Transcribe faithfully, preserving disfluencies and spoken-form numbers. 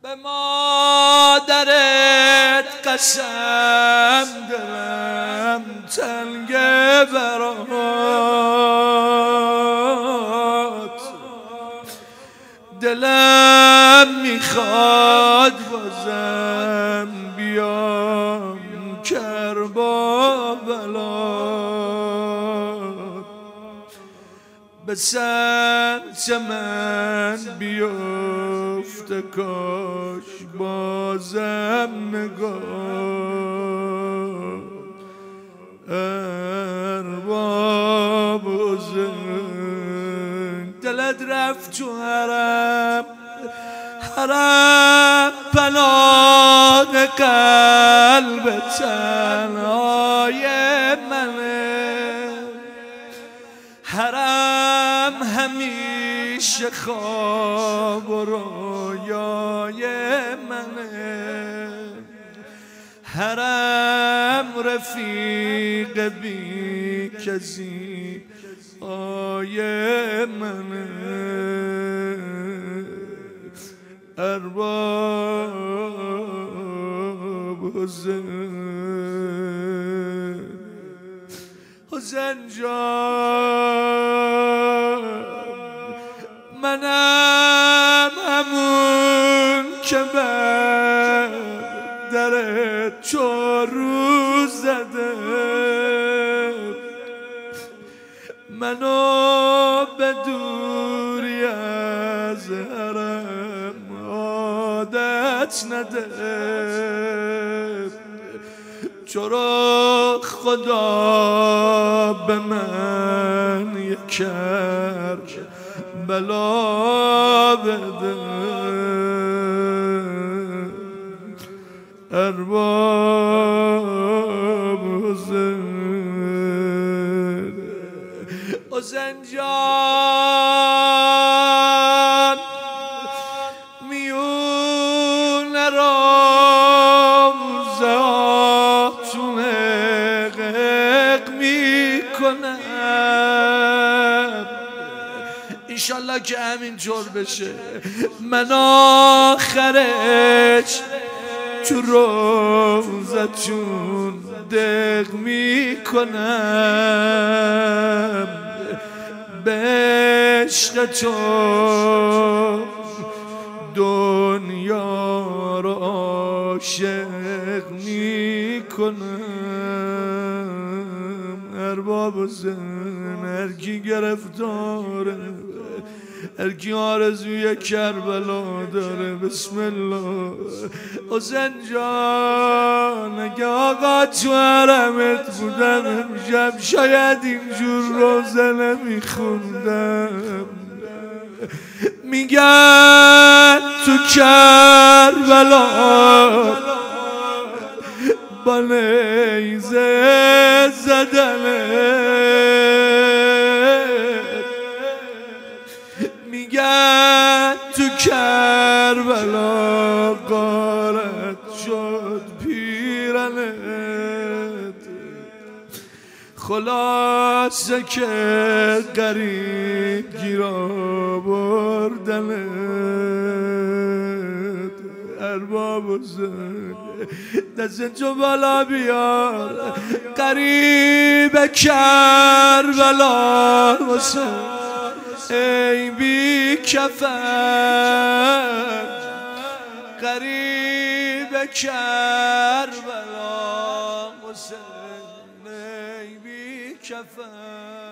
به مادرت قسم دارم تنگه برات، دلم میخواد بازم بیام کربابلات، به سمت من بیفته کاش بازم نگاه ارباب حسین. دلت رفت تو حرم، حرم پناه قلب تنهای منه، حرم همیشه خواب و رویای منه، حرم رفیق بی کسی آیه منه. ارباب حسین، حسین جان منم همون که بر درت چو روز زده، منو به دوری از حرم عادت نده، چرا خدا به من یک کربلا بده. ارباب حسین، حسین جان میون روزه هاتون حقق میکنم، انشالله که همینطور بشه. من آخرش تو روزتون دق میکنم، به عشق تو دنیا رو عاشق میکنم. ارباب حسین، هر کی گرفتاره، هر کی آرزوی کربلا داره، بسم الله. حسین جان اگه آقا تو حرمت بودم امشب شاید اینجور روزه نمیخوندم. میگن تو کربلا با نیزه زدنه، میگن تو کربلا غارت شد پیرنت، خلاصه که غریب گیرا بردنت. ارباب حسین دست تو بالا بیار، غریب کربلا حسین ای بی کفن، غریب کربلا حسین ای بی کفن.